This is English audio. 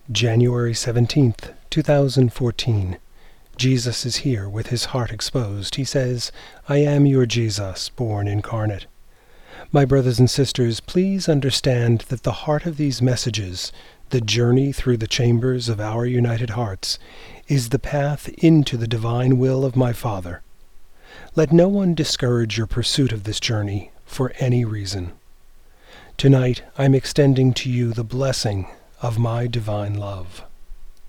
January 17th, 2014. Jesus is here with his heart exposed. He says, "I am your Jesus, born incarnate." My brothers and sisters, please understand that the heart of these messages, the journey through the chambers of our united hearts, is the path into the divine will of my Father. Let no one discourage your pursuit of this journey for any reason. Tonight I'm extending to you the blessing of my divine love.